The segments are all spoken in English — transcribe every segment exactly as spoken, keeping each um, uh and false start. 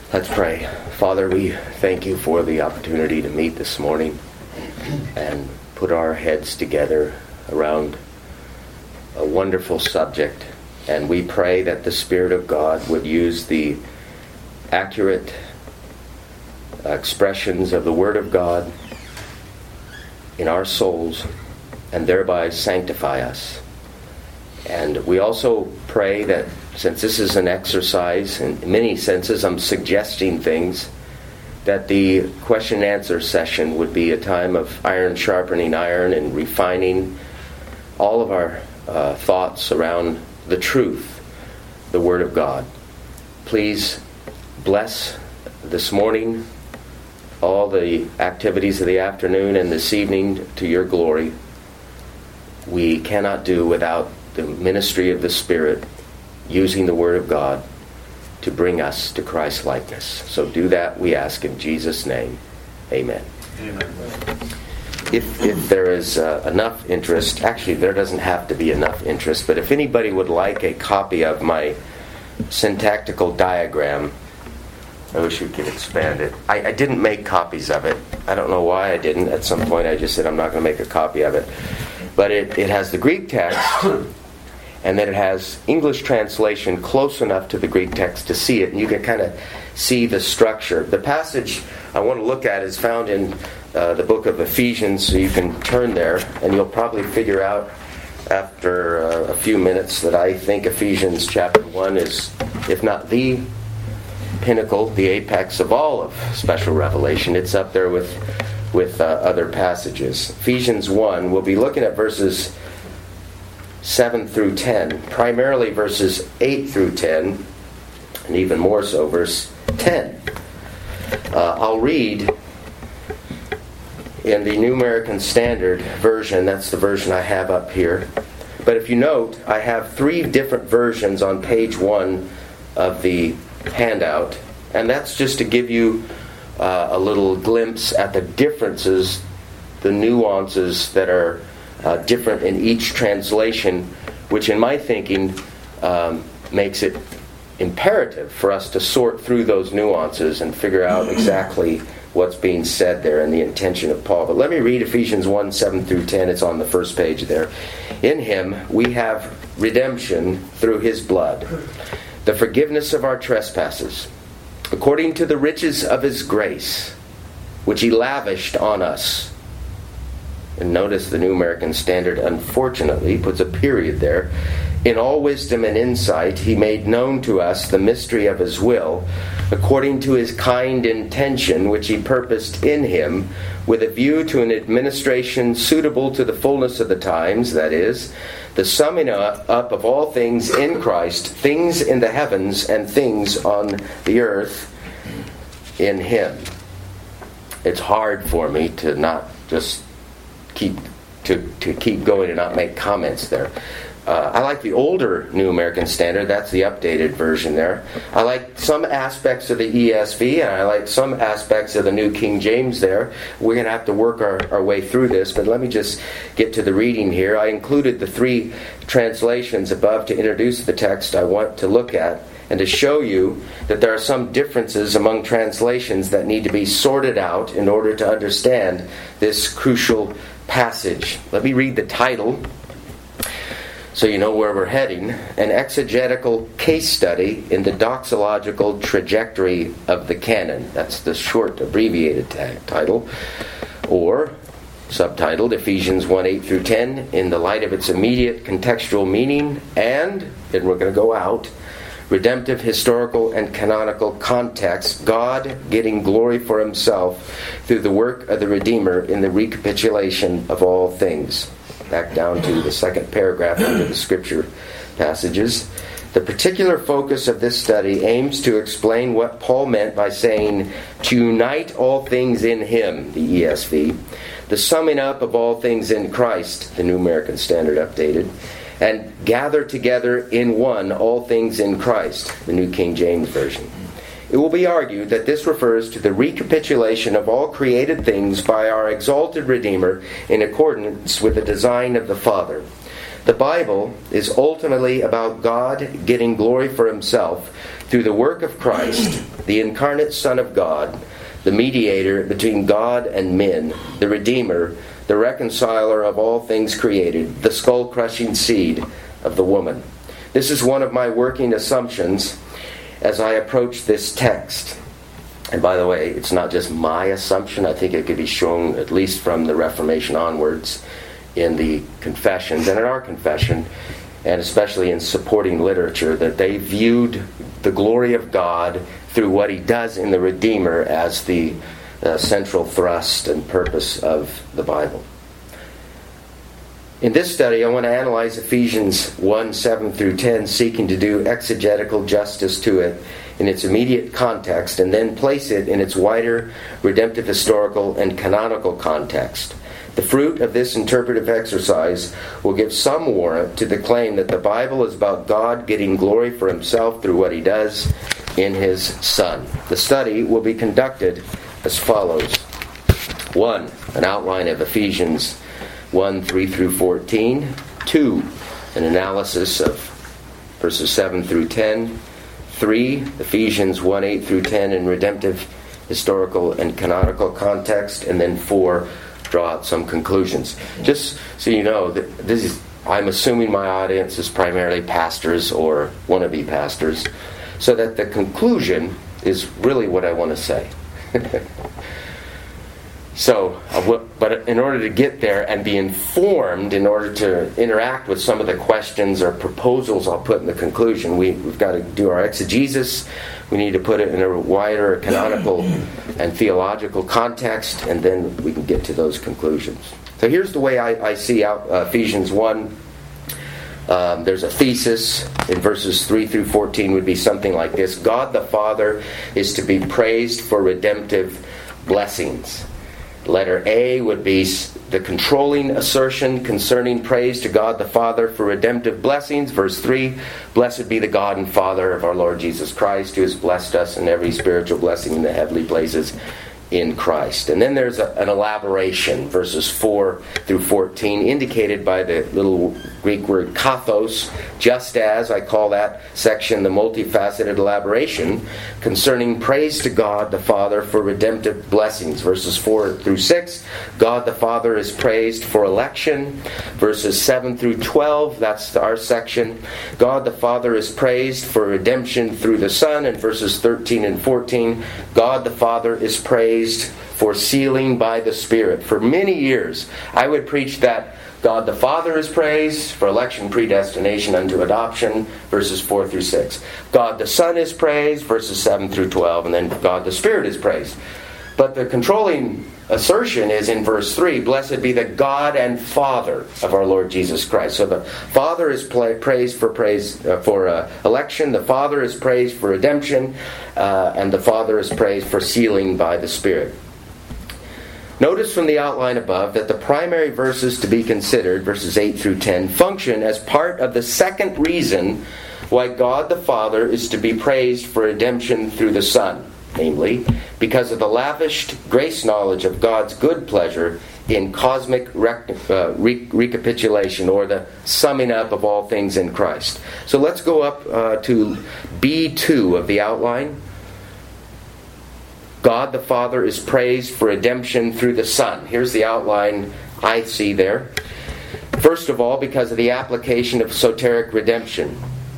Let's pray. Father, we thank you for the opportunity to meet this morning and put our heads together around a wonderful subject. And we pray that the Spirit of God would use the accurate expressions of the Word of God in our souls and thereby sanctify us. And we also pray that since this is an exercise, in many senses I'm suggesting things, that the question and answer session would be a time of iron sharpening iron and refining all of our uh, thoughts around the truth, the Word of God. Please bless this morning, all the activities of the afternoon and this evening to your glory. We cannot do without the ministry of the Spirit using the Word of God to bring us to Christ's likeness. So do that, we ask in Jesus' name. Amen. Amen. If, if there is uh, enough interest, actually there doesn't have to be enough interest, but if anybody would like a copy of my syntactical diagram, I wish we could expand it. I, I didn't make copies of it. I don't know why I didn't. At some point I just said I'm not going to make a copy of it. But it, it has the Greek text, and then it has English translation close enough to the Greek text to see it, and you can kind of see the structure. The passage I want to look at is found in uh, the book of Ephesians, so you can turn there, and you'll probably figure out after uh, a few minutes that I think Ephesians chapter one is, if not the pinnacle, the apex of all of special revelation. It's up there with, with uh, other passages. Ephesians one, we'll be looking at verses seven through ten, primarily verses eight through ten, and even more so verse ten. Uh, I'll read in the New American Standard Version. That's the version I have up here. But if you note, I have three different versions on page one of the handout, and that's just to give you uh, a little glimpse at the differences, the nuances that are Uh, different in each translation, which in my thinking um, makes it imperative for us to sort through those nuances and figure out exactly what's being said there and the intention of Paul. But let me read Ephesians one, seven through ten. It's on the first page there. In Him we have redemption through His blood, the forgiveness of our trespasses, according to the riches of His grace, which He lavished on us. And notice the New American Standard, unfortunately, puts a period there. In all wisdom and insight, He made known to us the mystery of His will, according to His kind intention, which He purposed in Him, with a view to an administration suitable to the fullness of the times, that is, the summing up of all things in Christ, things in the heavens and things on the earth in Him. It's hard for me to not just keep to, to keep going and not make comments there. Uh, I like the older New American Standard. That's the updated version there. I like some aspects of the E S V, and I like some aspects of the New King James there. We're going to have to work our, our way through this, but let me just get to the reading here. I included the three translations above to introduce the text I want to look at, and to show you that there are some differences among translations that need to be sorted out in order to understand this crucial passage. Let me read the title so you know where we're heading. An exegetical case study in the doxological trajectory of the canon. That's the short abbreviated tag title. Or subtitled Ephesians one, eight through ten in the light of its immediate contextual meaning and, and we're going to go out, redemptive, historical, and canonical context, God getting glory for Himself through the work of the Redeemer in the recapitulation of all things. Back down to the second paragraph under the Scripture passages. The particular focus of this study aims to explain what Paul meant by saying, to unite all things in Him, the E S V, the summing up of all things in Christ, the New American Standard updated, and gather together in one all things in Christ, the New King James Version. It will be argued that this refers to the recapitulation of all created things by our exalted Redeemer in accordance with the design of the Father. The Bible is ultimately about God getting glory for Himself through the work of Christ, the incarnate Son of God, the mediator between God and men, the Redeemer, the reconciler of all things created, the skull-crushing seed of the woman. This is one of my working assumptions as I approach this text. And by the way, it's not just my assumption. I think it could be shown, at least from the Reformation onwards, in the confessions and in our confession, and especially in supporting literature, that they viewed the glory of God through what He does in the Redeemer as the uh, central thrust and purpose of the Bible. In this study, I want to analyze Ephesians one, seven through ten, seeking to do exegetical justice to it in its immediate context, and then place it in its wider redemptive, historical, and canonical context. The fruit of this interpretive exercise will give some warrant to the claim that the Bible is about God getting glory for Himself through what He does in His Son. The study will be conducted as follows. One, an outline of Ephesians one, three through fourteen. Two, an analysis of verses seven through ten. Three, Ephesians one, eight through ten in redemptive, historical, and canonical context. And then four, draw out some conclusions. Just so you know, this is, I'm assuming my audience is primarily pastors or wannabe pastors, so that the conclusion is really what I want to say. So, but in order to get there and be informed, in order to interact with some of the questions or proposals I'll put in the conclusion, we, we've got to do our exegesis. We need to put it in a wider canonical and theological context, and then we can get to those conclusions. So here's the way I, I see out uh, Ephesians one. Um, there's a thesis in verses three through fourteen would be something like this. God the Father is to be praised for redemptive blessings. Letter A would be the controlling assertion concerning praise to God the Father for redemptive blessings. Verse three, blessed be the God and Father of our Lord Jesus Christ, who has blessed us in every spiritual blessing in the heavenly places in Christ. And then there's a, an elaboration, verses four through fourteen, indicated by the little Greek word kathos, just as I call that section the multifaceted elaboration concerning praise to God the Father for redemptive blessings. Verses four through six, God the Father is praised for election. Verses seven through twelve, that's our section. God the Father is praised for redemption through the Son. And verses thirteen and fourteen, God the Father is praised for sealing by the Spirit. For many years, I would preach that God the Father is praised for election, predestination unto adoption, verses four through six. God the Son is praised, verses seven through twelve, and then God the Spirit is praised. But the controlling assertion is in verse three, blessed be the God and Father of our Lord Jesus Christ. So the Father is praised for praise uh, for uh, election, the Father is praised for redemption, uh, and the Father is praised for sealing by the Spirit. Notice from the outline above that the primary verses to be considered, verses eight through ten, function as part of the second reason why God the Father is to be praised for redemption through the Son. Namely, because of the lavished grace knowledge of God's good pleasure in cosmic rec- uh, re- recapitulation, or the summing up of all things in Christ. So let's go up uh, to B two of the outline. God the Father is praised for redemption through the Son. Here's the outline I see there. First of all, because of the application of soteric redemption,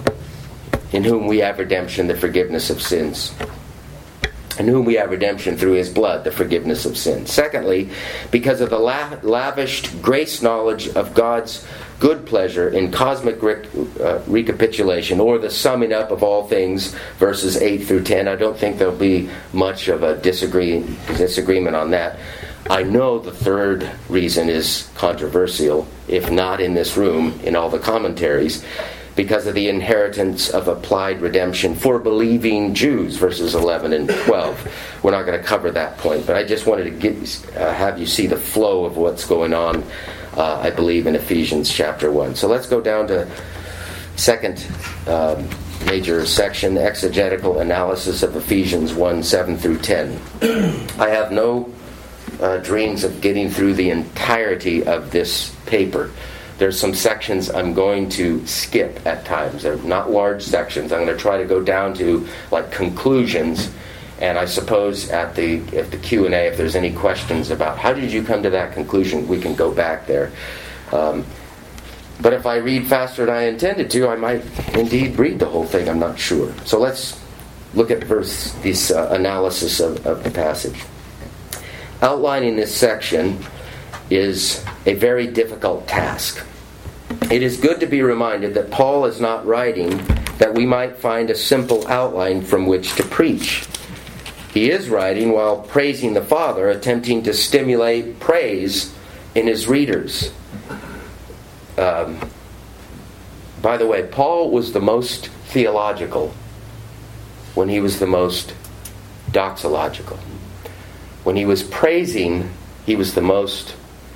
in whom we have redemption, the forgiveness of sins. In whom we have redemption through His blood, the forgiveness of sins. Secondly, because of the la- lavished grace knowledge of God's good pleasure in cosmic rec- uh, recapitulation, or the summing up of all things, verses eight through ten. I don't think there'll be much of a disagree, disagreement on that. I know the third reason is controversial, if not in this room, in all the commentaries, because of the inheritance of applied redemption for believing Jews, verses eleven and twelve. We're not going to cover that point, but I just wanted to get, uh, have you see the flow of what's going on, uh, I believe, in Ephesians chapter one. So let's go down to second um, major section, exegetical analysis of Ephesians one, seven through ten. I have no uh, dreams of getting through the entirety of this paper. there's some sections I'm going to skip at times. They're not large sections. I'm going to try to go down to like conclusions. And I suppose at the if the Q and A, if there's any questions about how did you come to that conclusion, we can go back there. Um, but if I read faster than I intended to, I might indeed read the whole thing. I'm not sure. So let's look at verse this uh, analysis of, of the passage. Outlining this section is a very difficult task. It is good to be reminded that Paul is not writing that we might find a simple outline from which to preach. He is writing while praising the Father, attempting to stimulate praise in his readers. Um, by the way, Paul was the most theological when he was the most doxological. When he was praising, he was the most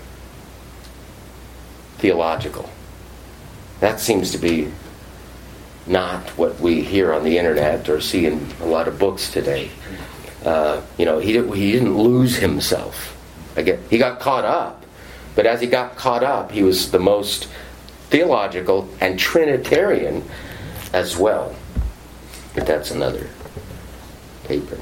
theological. That seems to be not what we hear on the internet or see in a lot of books today. Uh, you know, he he didn't lose himself. Again, he got caught up, but as he got caught up, he was the most theological and Trinitarian as well. But that's another paper.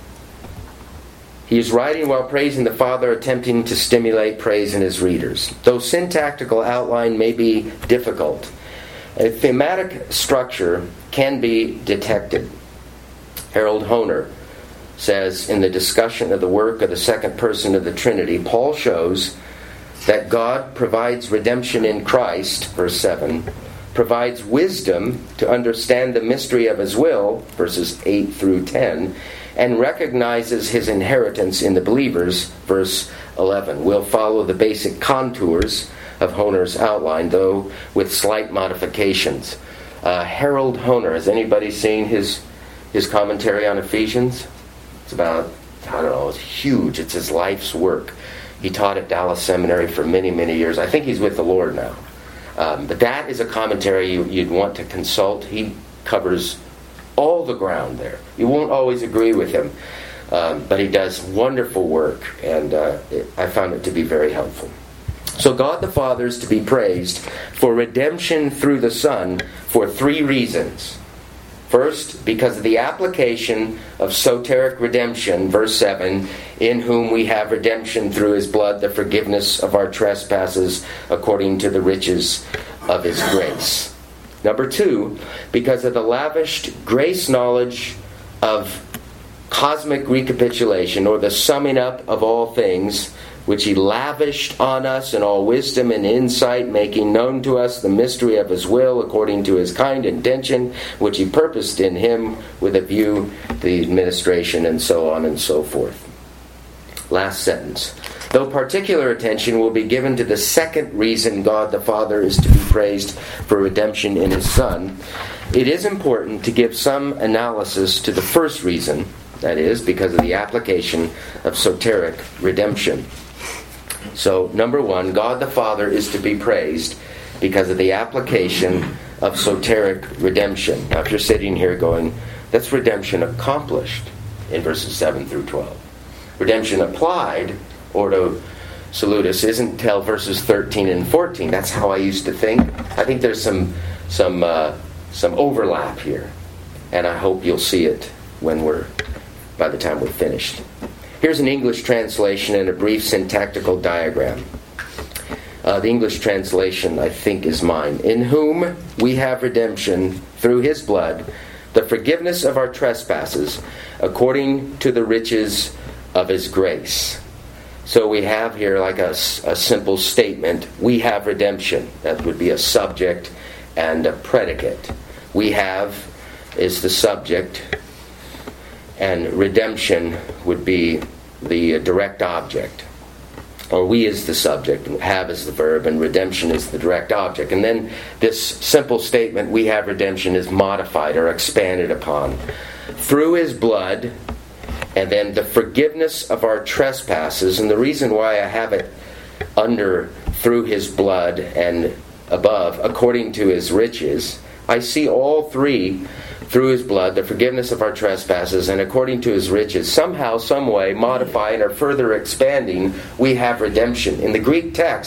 He is writing while praising the Father, attempting to stimulate praise in his readers. Though syntactical outline may be difficult, a thematic structure can be detected. Harold Hoehner says, in the discussion of the work of the second person of the Trinity, Paul shows that God provides redemption in Christ, verse seven, provides wisdom to understand the mystery of his will, verses eight through ten, and recognizes his inheritance in the believers, verse eleven. We'll follow the basic contours of Hoehner's outline, though with slight modifications. Uh, Harold Hoehner, has anybody seen his his commentary on Ephesians? It's about, I don't know, it's huge. It's his life's work. He taught at Dallas Seminary for many, many years. I think he's with the Lord now. Um, but that is a commentary you, you'd want to consult. He covers all the ground there. You won't always agree with him, um, but he does wonderful work, and uh, it, I found it to be very helpful. So God the Father is to be praised for redemption through the Son for three reasons. First, because of the application of soteric redemption, verse seven, in whom we have redemption through his blood, the forgiveness of our trespasses according to the riches of his grace. Number two, because of the lavished grace knowledge of cosmic recapitulation, or the summing up of all things, which he lavished on us in all wisdom and insight, making known to us the mystery of his will according to his kind intention, which he purposed in him with a view to the administration, and so on and so forth. Last sentence. Though particular attention will be given to the second reason God the Father is to be praised for redemption in his Son, it is important to give some analysis to the first reason, that is, because of the application of soteric redemption. So, number one, God the Father is to be praised because of the application of soteric redemption. Now, if you're sitting here going, that's redemption accomplished in verses seven through twelve. Redemption applied, ordo salutis, isn't until verses thirteen and fourteen. That's how I used to think. I think there's some some uh, some overlap here, and I hope you'll see it when we're by the time we're finished. Here's an English translation and a brief syntactical diagram. Uh, the English translation, I think, is mine. In whom we have redemption through his blood, the forgiveness of our trespasses, according to the riches of his grace. So we have here like a, a simple statement. We have redemption. That would be a subject and a predicate. We have is the subject, and redemption would be the direct object. Or we is the subject, and have is the verb, and redemption is the direct object. And then this simple statement, we have redemption, is modified or expanded upon. Through his blood, and then the forgiveness of our trespasses. And the reason why I have it under through his blood and above, according to his riches, I see all three through his blood, the forgiveness of our trespasses, and according to his riches, somehow, some way, modifying or further expanding, we have redemption. In the Greek text,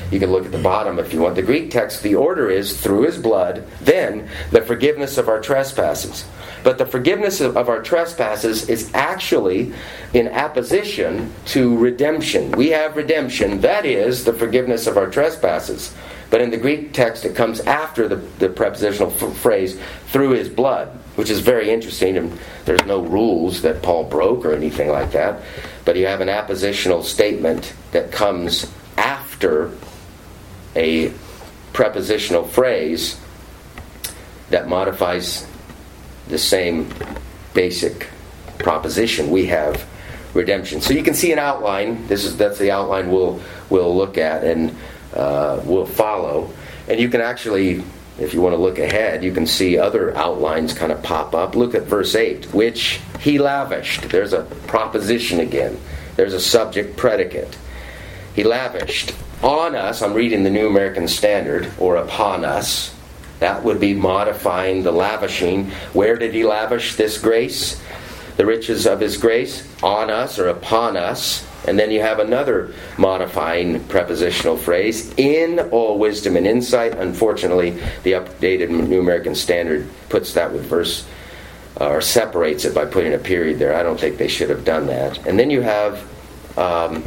You can look at the bottom if you want. The Greek text, the order is through his blood, then the forgiveness of our trespasses. But the forgiveness of our trespasses is actually in apposition to redemption. We have redemption, that is the forgiveness of our trespasses. But in the Greek text, it comes after the, the prepositional f- phrase, through his blood, which is very interesting. And there's no rules that Paul broke or anything like that. But you have an appositional statement that comes after a prepositional phrase that modifies the same basic proposition. We have redemption. So you can see an outline. This is that's the outline we'll we'll look at and uh, we'll follow. And you can actually, if you want to look ahead, you can see other outlines kind of pop up. Look at verse eight, which he lavished. There's a proposition again. There's a subject predicate. He lavished on us. I'm reading the New American Standard, or upon us. That would be modifying the lavishing. Where did he lavish this grace? The riches of his grace? On us or upon us. And then you have another modifying prepositional phrase. In all wisdom and insight. Unfortunately, the updated New American Standard puts that with verse, or separates it by putting a period there. I don't think they should have done that. And then you have um,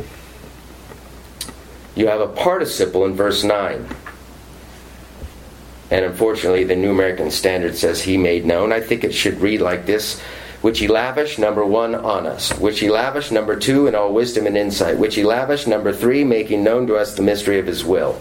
you have a participle in verse nine. And unfortunately, the New American Standard says he made known. I think it should read like this. Which he lavished, number one, on us. Which he lavished, number two, in all wisdom and insight. Which he lavished, number three, making known to us the mystery of his will.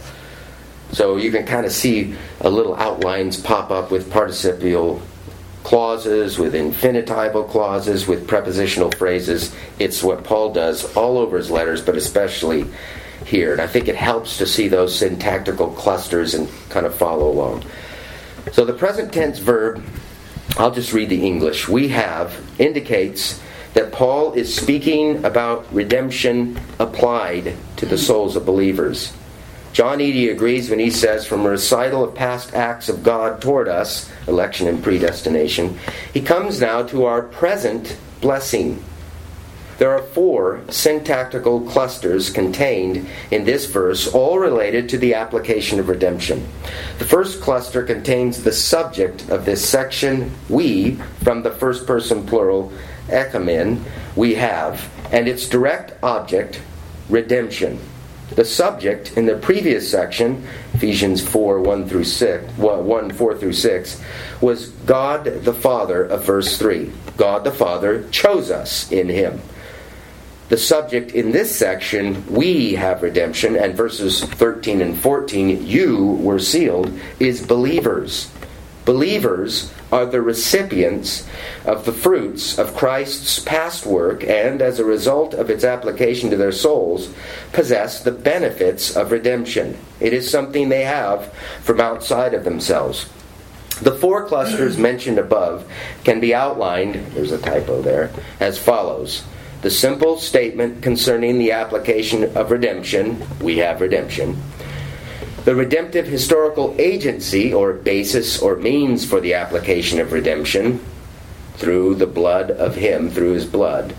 So you can kind of see a little outlines pop up with participial clauses, with infinitival clauses, with prepositional phrases. It's what Paul does all over his letters, but especially here. And I think it helps to see those syntactical clusters and kind of follow along. So the present tense verb, I'll just read the English, we have, indicates that Paul is speaking about redemption applied to the souls of believers. John Eadie agrees when he says, from a recital of past acts of God toward us, election and predestination, he comes now to our present blessing. There are four syntactical clusters contained in this verse, all related to the application of redemption. The first cluster contains the subject of this section, we, from the first person plural, ekamin, we have, and its direct object, redemption. The subject in the previous section, Ephesians four, one through six, one, four through six, was God the Father of verse three. God the Father chose us in Him. The subject in this section, we have redemption, and verses thirteen and fourteen, you were sealed, is believers. Believers are the recipients of the fruits of Christ's past work, and as a result of its application to their souls, possess the benefits of redemption. It is something they have from outside of themselves. The four clusters mentioned above can be outlined, there's a typo there, as follows. The simple statement concerning the application of redemption, we have redemption. The redemptive historical agency, or basis or means for the application of redemption, through the blood of Him, through His blood.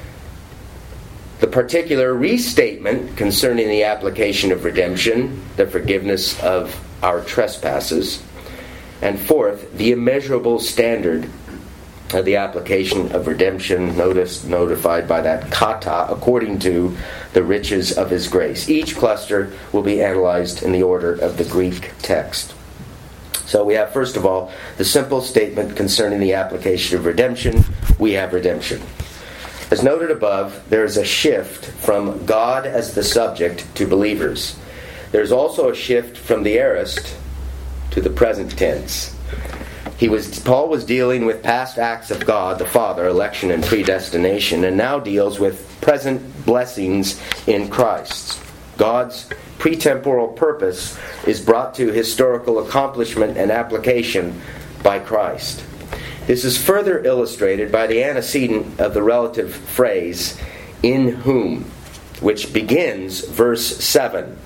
The particular restatement concerning the application of redemption, the forgiveness of our trespasses. And fourth, the immeasurable standard of the application of redemption, notice, notified by that kata, according to the riches of His grace. Each cluster will be analyzed in the order of the Greek text. So we have, first of all, the simple statement concerning the application of redemption. We have redemption. As noted above, there is a shift from God as the subject to believers. There's also a shift from the aorist to the present tense. He was Paul was dealing with past acts of God, the Father, election and predestination, and now deals with present blessings in Christ. God's pretemporal purpose is brought to historical accomplishment and application by Christ. This is further illustrated by the antecedent of the relative phrase, in whom, which begins verse seven.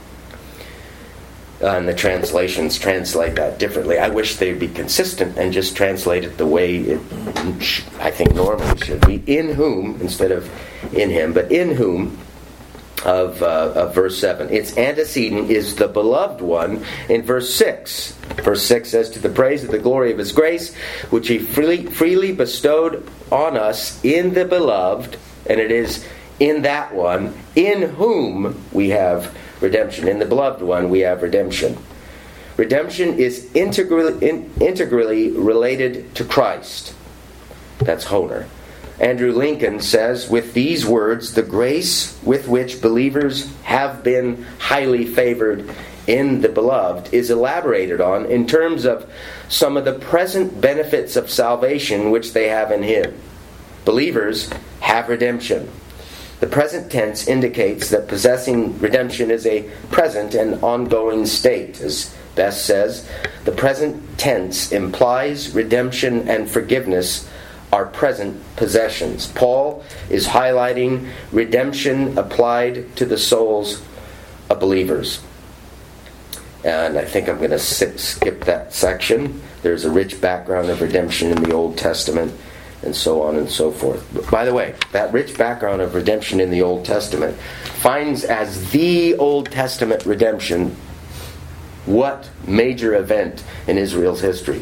Uh, and the translations translate that differently. I wish they'd be consistent and just translate it the way it, I think, normally should be. In whom, instead of in Him, but in whom of, uh, of verse seven. Its antecedent is the beloved one in verse six. Verse six says, "To the praise of the glory of His grace, which He freely, freely bestowed on us in the beloved," and it is in that one, "in whom we have redemption." In the beloved one, we have redemption. Redemption is integrally, in, integrally related to Christ. That's Honer. Andrew Lincoln says, "With these words, the grace with which believers have been highly favored in the beloved is elaborated on in terms of some of the present benefits of salvation which they have in Him." Believers have redemption. The present tense indicates that possessing redemption is a present and ongoing state. As Bess says, the present tense implies redemption and forgiveness are present possessions. Paul is highlighting redemption applied to the souls of believers. And I think I'm going to skip that section. There's a rich background of redemption in the Old Testament, and so on and so forth. But by the way, that rich background of redemption in the Old Testament finds as the Old Testament redemption what major event in Israel's history?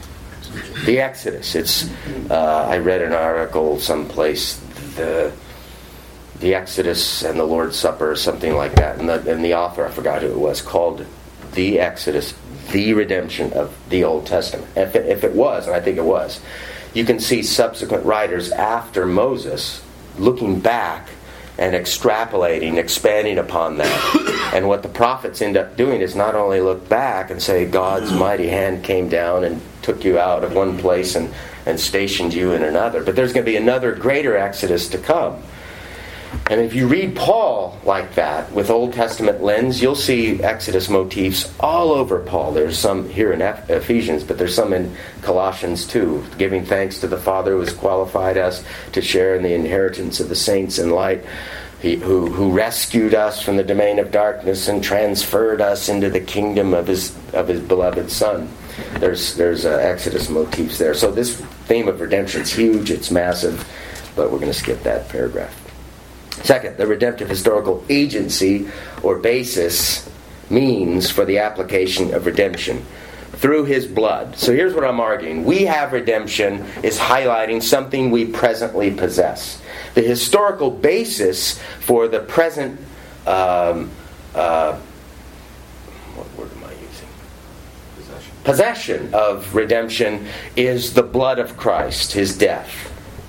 The Exodus. It's. Uh, I read an article someplace, the the Exodus and the Lord's Supper, or something like that, and the and the author, I forgot who it was, called The Exodus, the redemption of the Old Testament. If it, if it was, and I think it was, you can see subsequent writers after Moses looking back and extrapolating, expanding upon that. And what the prophets end up doing is not only look back and say God's mighty hand came down and took you out of one place and, and stationed you in another, but there's going to be another greater exodus to come. And if you read Paul like that, with Old Testament lens, you'll see Exodus motifs all over Paul. There's some here in Ephesians, but there's some in Colossians too. Giving thanks to the Father who has qualified us to share in the inheritance of the saints in light, he, who, who rescued us from the domain of darkness and transferred us into the kingdom of His of His beloved Son. There's, there's uh, Exodus motifs there. So this theme of redemption is huge, it's massive, but we're going to skip that paragraph. Second, the redemptive historical agency or basis means for the application of redemption through His blood. So here's what I'm arguing. We have redemption is highlighting something we presently possess. The historical basis for the present um, uh, what word am I using? Possession. Possession of redemption is the blood of Christ, His death.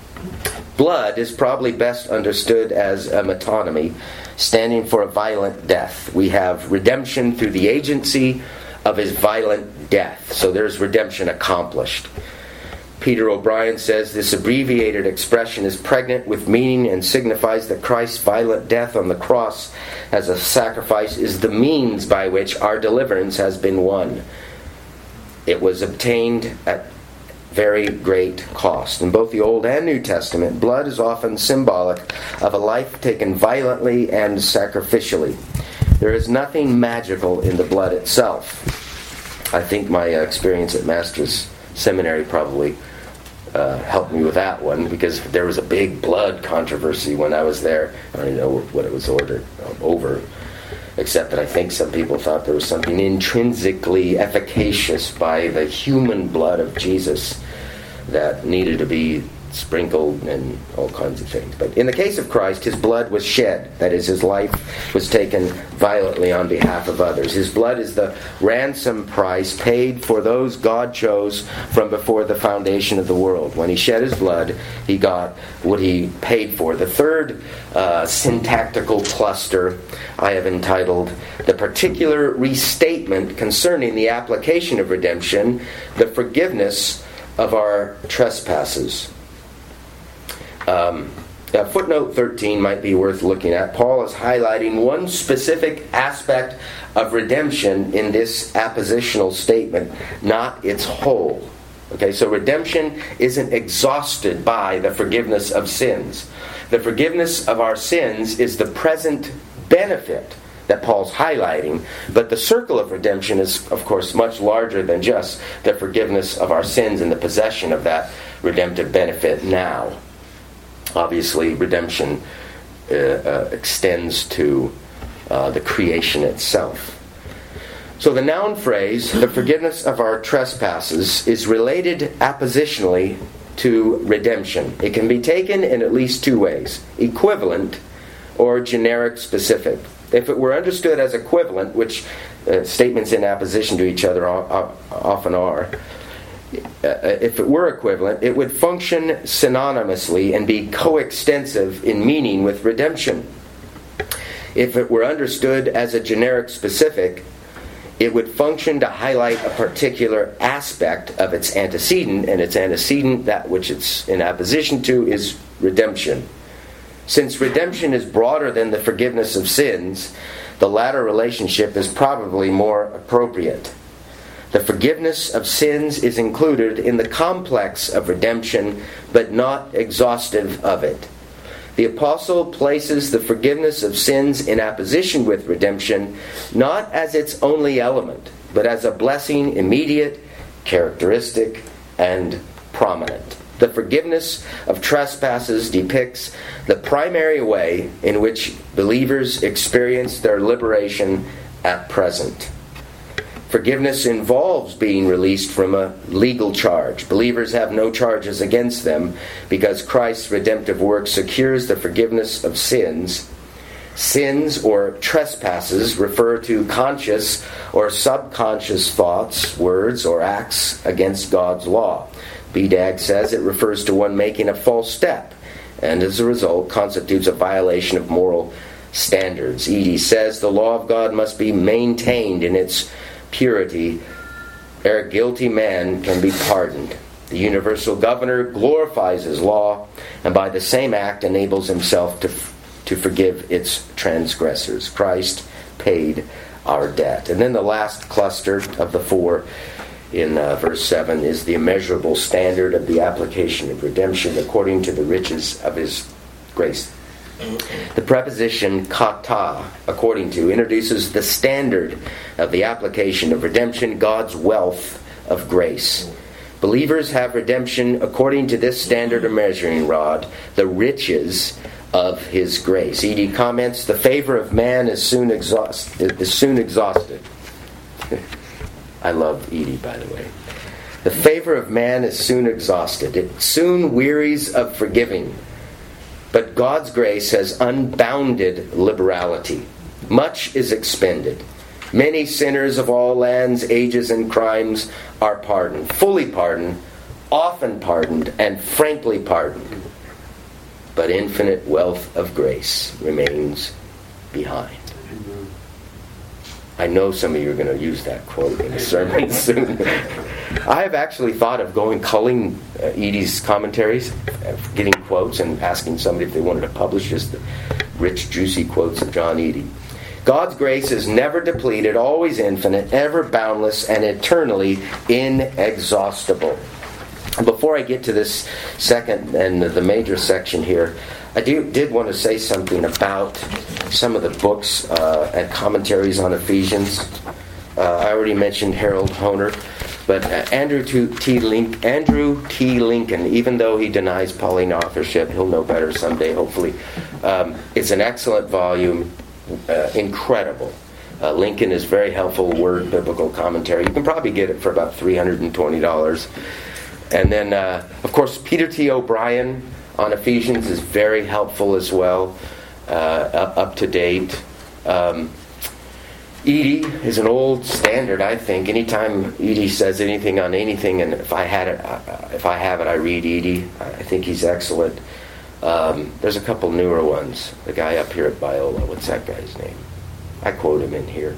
Blood is probably best understood as a metonymy, standing for a violent death. We have redemption through the agency of His violent death. So there's redemption accomplished. Peter O'Brien says this abbreviated expression is pregnant with meaning and signifies that Christ's violent death on the cross as a sacrifice is the means by which our deliverance has been won. It was obtained at very great cost. In both the Old and New Testament, blood is often symbolic of a life taken violently and sacrificially. There is nothing magical in the blood itself. I think my experience at Master's Seminary probably uh, helped me with that one, because there was a big blood controversy when I was there. I don't even know what it was ordered um, over, except that I think some people thought there was something intrinsically efficacious by the human blood of Jesus that needed to be sprinkled and all kinds of things. But in the case of Christ, His blood was shed. That is, His life was taken violently on behalf of others. His blood is the ransom price paid for those God chose from before the foundation of the world. When He shed His blood, He got what He paid for. The third uh, syntactical cluster I have entitled the particular restatement concerning the application of redemption, the forgiveness of our trespasses. Um, uh, footnote thirteen might be worth looking at. Paul is highlighting one specific aspect of redemption in this appositional statement, not its whole. Okay, so redemption isn't exhausted by the forgiveness of sins. The forgiveness of our sins is the present benefit that Paul's highlighting, but the circle of redemption is, of course, much larger than just the forgiveness of our sins and the possession of that redemptive benefit now. Obviously, redemption uh, uh, extends to uh, the creation itself. So the noun phrase, the forgiveness of our trespasses, is related appositionally to redemption. It can be taken in at least two ways: equivalent or generic specific. If it were understood as equivalent, which uh, statements in apposition to each other o- often are, uh, if it were equivalent, it would function synonymously and be coextensive in meaning with redemption. If it were understood as a generic specific, it would function to highlight a particular aspect of its antecedent, and its antecedent, that which it's in opposition to, is redemption. Since redemption is broader than the forgiveness of sins, the latter relationship is probably more appropriate. The forgiveness of sins is included in the complex of redemption, but not exhaustive of it. The apostle places the forgiveness of sins in opposition with redemption, not as its only element, but as a blessing immediate, characteristic, and prominent. The forgiveness of trespasses depicts the primary way in which believers experience their liberation at present. Forgiveness involves being released from a legal charge. Believers have no charges against them because Christ's redemptive work secures the forgiveness of sins. Sins or trespasses refer to conscious or subconscious thoughts, words, or acts against God's law. B D A G says it refers to one making a false step, and as a result constitutes a violation of moral standards. Edie says the law of God must be maintained in its purity, ere a guilty man can be pardoned. The universal governor glorifies his law, and by the same act enables himself to, to forgive its transgressors. Christ paid our debt. And then the last cluster of the four in uh, verse seven is the immeasurable standard of the application of redemption according to the riches of his grace. The preposition kata, according to, introduces the standard of the application of redemption, God's wealth of grace. Believers have redemption according to this standard of measuring rod, the riches of his grace. Edie comments, the favor of man is soon, exhaust, is soon exhausted. I love Edie, by the way. The favor of man is soon exhausted. It soon wearies of forgiving. But God's grace has unbounded liberality. Much is expended. Many sinners of all lands, ages, and crimes are pardoned, fully pardoned, often pardoned, and frankly pardoned. But infinite wealth of grace remains behind. I know some of you are going to use that quote in a sermon soon. I have actually thought of going culling uh, Edie's commentaries, uh, getting quotes and asking somebody if they wanted to publish just the rich, juicy quotes of John Edie. God's grace is never depleted, always infinite, ever boundless, and eternally inexhaustible. Before I get to this second and the major section here, I do, did want to say something about some of the books uh, and commentaries on Ephesians. Uh, I already mentioned Harold Hoehner, but uh, Andrew T. Link, Andrew T. Lincoln, even though he denies Pauline authorship, he'll know better someday, hopefully. Um, it's an excellent volume, uh, incredible. Uh, Lincoln is very helpful word biblical commentary. You can probably get it for about three hundred twenty dollars. And then, uh, of course, Peter T. O'Brien on Ephesians is very helpful as well, uh, up, up to date. Um, Edie is an old standard, I think. Anytime Edie says anything on anything, and if I had it, uh, if I have it, I read Edie. I think he's excellent. Um, there's a couple newer ones. The guy up here at Biola, what's that guy's name? I quote him in here.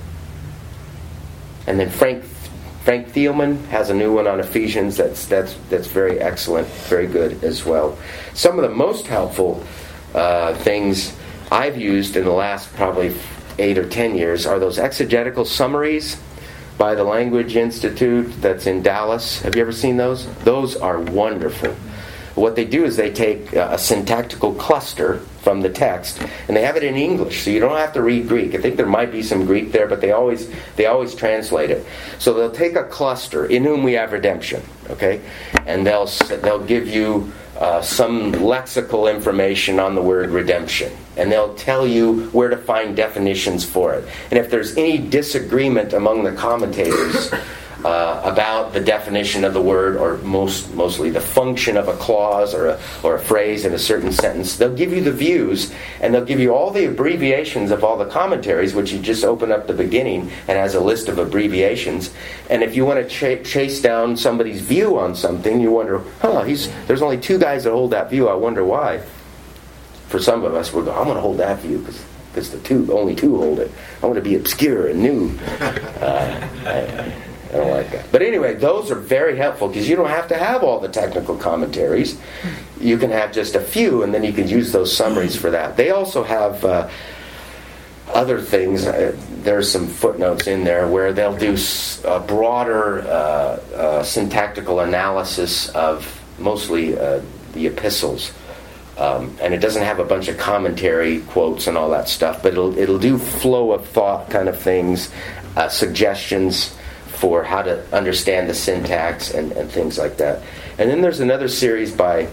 And then Frank Frank Thielman has a new one on Ephesians that's that's that's very excellent, very good as well. Some of the most helpful uh, things I've used in the last probably eight or ten years are those exegetical summaries by the Language Institute that's in Dallas. Have you ever seen those? Those are wonderful. What they do is they take a syntactical cluster from the text, and they have it in English, so you don't have to read Greek. I think there might be some Greek there, but they always they always translate it. So they'll take a cluster, in whom we have redemption, okay, and they'll they'll give you uh, some lexical information on the word redemption. And they'll tell you where to find definitions for it. And if there's any disagreement among the commentators uh, about the definition of the word, or most mostly the function of a clause or a, or a phrase in a certain sentence, they'll give you the views, and they'll give you all the abbreviations of all the commentaries, which you just open up the beginning and has a list of abbreviations. And if you want to ch- chase down somebody's view on something, you wonder, huh, he's there's only two guys that hold that view. I wonder why. For some of us, we're going, I'm going to hold that view because because the two only two hold it. I want to be obscure and new. Uh, I, I don't like that. But anyway, those are very helpful because you don't have to have all the technical commentaries. You can have just a few, and then you can use those summaries for that. They also have uh, other things. Uh, there's some footnotes in there where they'll do a broader uh, uh, syntactical analysis of mostly uh, the epistles. Um, and it doesn't have a bunch of commentary quotes and all that stuff, but it'll it'll do flow of thought kind of things, uh, suggestions for how to understand the syntax and, and things like that. And then there's another series by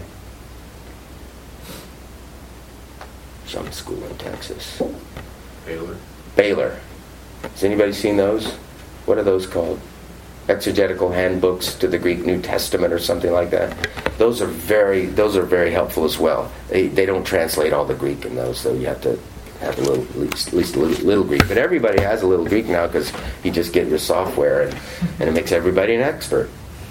some school in Texas. Baylor. Baylor. Has anybody seen those? What are those called? Exegetical handbooks to the Greek New Testament or something like that. Those are very those are very helpful as well. They they don't translate all the Greek in those, so you have to have a little, at least, at least a little, little Greek. But everybody has a little Greek now because you just get your software and, and it makes everybody an expert.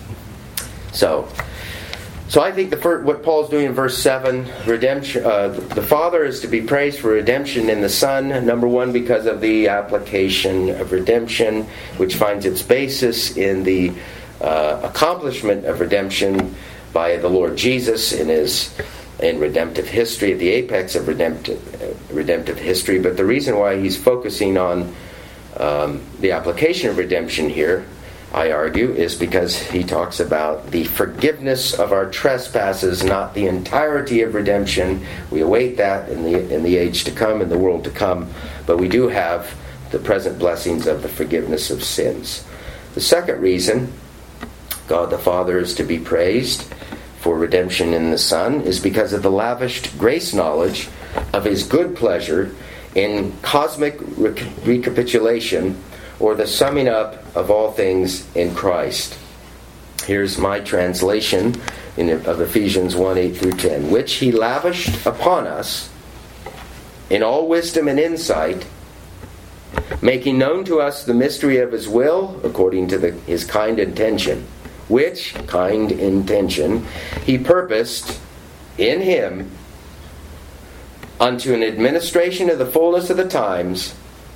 So, so I think the first, what Paul's doing in verse seven, redemption. Uh, the Father is to be praised for redemption in the Son. Number one, because of the application of redemption, which finds its basis in the uh, accomplishment of redemption by the Lord Jesus in his in redemptive history, at the apex of redemptive uh, redemptive history. But the reason why he's focusing on um, the application of redemption here, I argue, is because he talks about the forgiveness of our trespasses, not the entirety of redemption. We await that in the in the age to come, in the world to come, but we do have the present blessings of the forgiveness of sins. The second reason God the Father is to be praised for redemption in the Son is because of the lavished grace knowledge of his good pleasure in cosmic rec- recapitulation, or the summing up of all things in Christ. Here's my translation in, of Ephesians one, eight through ten. Which he lavished upon us in all wisdom and insight, making known to us the mystery of his will, according to the, his kind intention. Which kind intention he purposed in him unto an administration of the fullness of the times,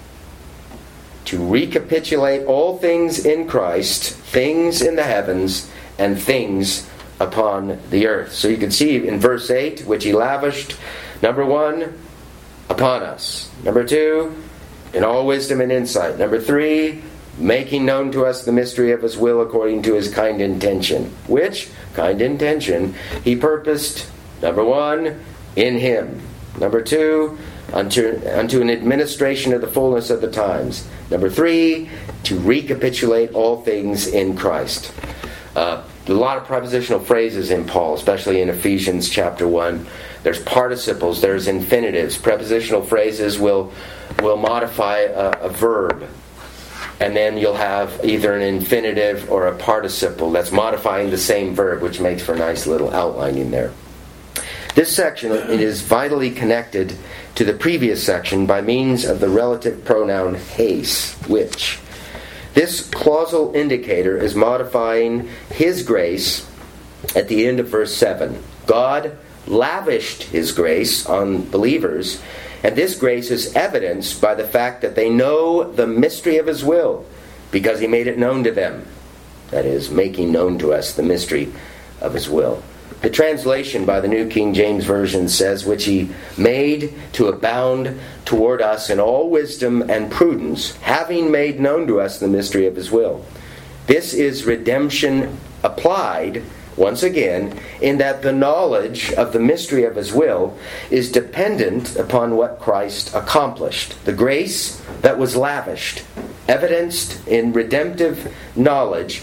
to recapitulate all things in Christ, things in the heavens and things upon the earth. So you can see in verse eight, which he lavished, number one, upon us. Number two, in all wisdom and insight. Number three, making known to us the mystery of his will according to his kind intention. Which kind intention he purposed, number one, in him. Number two, unto, unto an administration of the fullness of the times. Number three, to recapitulate all things in Christ. Uh, a lot of prepositional phrases in Paul, especially in Ephesians chapter one. There's participles, there's infinitives. Prepositional phrases will, will modify a, a verb. And then you'll have either an infinitive or a participle that's modifying the same verb, which makes for a nice little outlining there. This section, it is vitally connected to the previous section by means of the relative pronoun heis, which. This clausal indicator is modifying his grace at the end of verse seven. God lavished his grace on believers, and this grace is evidenced by the fact that they know the mystery of his will, because he made it known to them. That is, making known to us the mystery of his will. The translation by the New King James Version says, which he made to abound toward us in all wisdom and prudence, having made known to us the mystery of his will. This is redemption applied, once again, in that the knowledge of the mystery of his will is dependent upon what Christ accomplished. The grace that was lavished, evidenced in redemptive knowledge,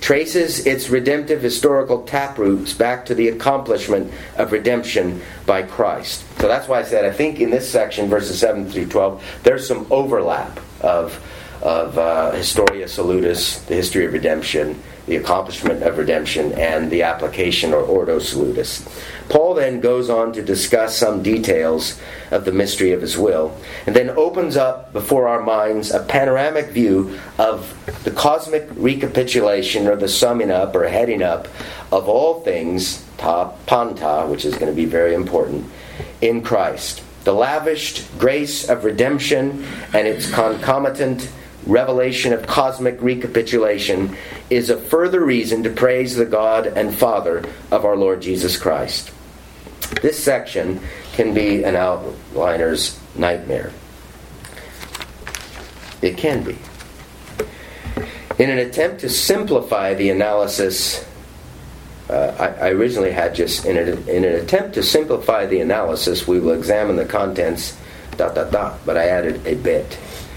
traces its redemptive historical taproots back to the accomplishment of redemption by Christ. So that's why I said, I think in this section, verses seven through twelve, there's some overlap of, of uh, Historia Salutis, the history of redemption, the accomplishment of redemption, and the application, or Ordo Salutis. Paul then goes on to discuss some details of the mystery of his will, and then opens up before our minds a panoramic view of the cosmic recapitulation, or the summing up or heading up of all things, ta panta, which is going to be very important, in Christ. The lavished grace of redemption and its concomitant revelation of cosmic recapitulation is a further reason to praise the God and Father of our Lord Jesus Christ. This section can be an outliner's nightmare. It can be. In an attempt to simplify the analysis, uh, I, I originally had just, in, a, in an attempt to simplify the analysis, we will examine the contents, dot, dot, dot, but I added a bit.